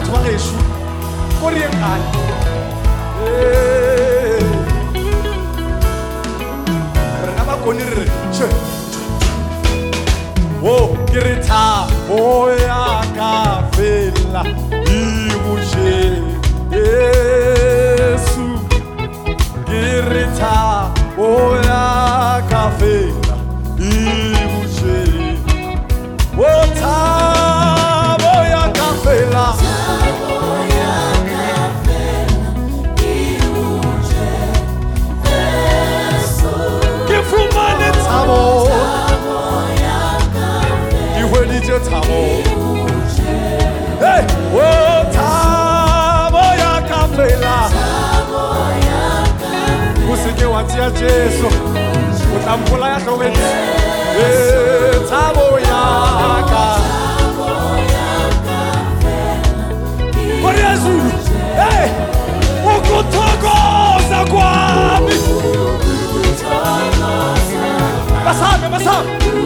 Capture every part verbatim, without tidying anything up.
batho ba gešo ko reng ane rena ba kone re re she wo ke re thabo ya ka fela e botše Yesu ke re thabo ya ka fela e botše wo thabo ya ka fela ke fumane thabo ke hweditše thabo hey wo thabo ya ka fela o se ke wa tšea Jesu o tla mpola ya hlogetse thabo ya ka kore ya Zulu hey ukuthokoza kwami basame basame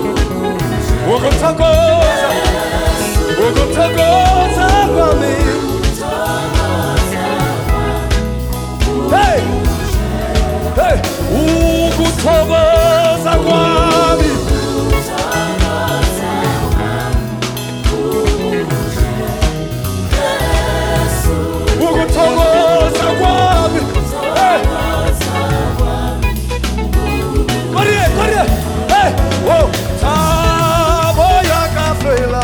ukuthokoza ukuthokoza kwami hey hey ukuthokoza kwami ukuthokoza kwami hey Korea Korea hey oh thabo ya ka fela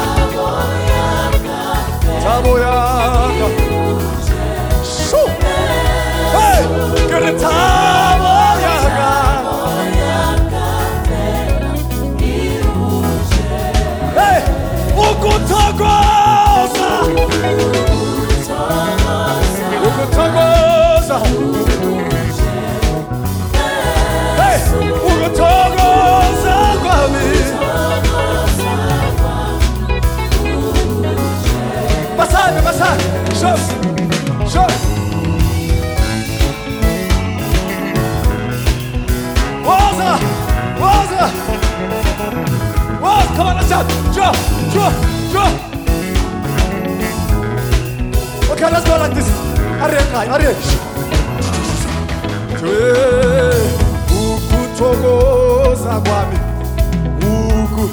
thabo ya ka shoo hey kere thabo ya ka hey ukuthokoza ukuthokoza hey ukuthokoza kwami basane basane show show Waza Waza Waza come on let's shout draw draw draw okay let's go like this Arre kai arre ukuthokoza kwami uku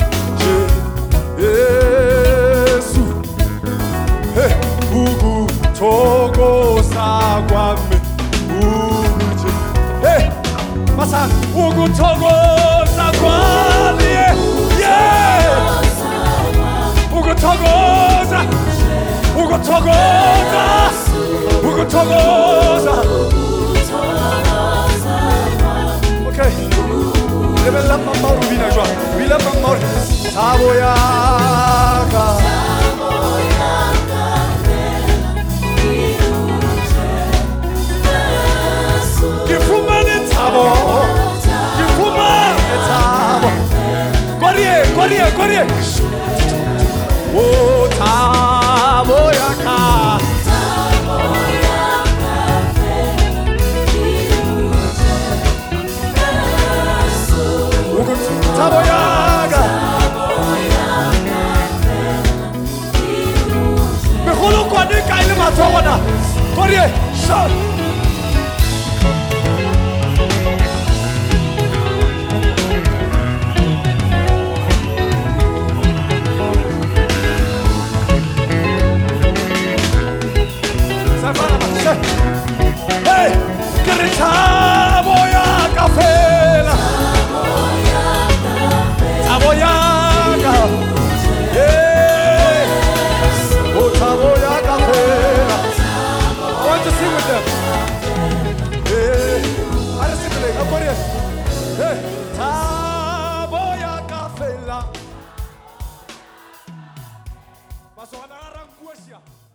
Yesu hey ukuthokoza kwami uku hey masa ukuthokoza kwami yeah ukuthokoza ukuthokoza ukuthokoza okay lebella mamaru bina jwa bila mamaru thabo ya ka ke fumane thabo ke fumane thabo korie korie korie oh thabo ya ka thabo ya ka begolo kwane ka ile matho bona korie shot hey kere thabo ya ka fela thabo ya ka yeah oh thabo ya ka fela I want to sing with them hey I just sing with them hey thabo ya ka fela basona ra rankuasia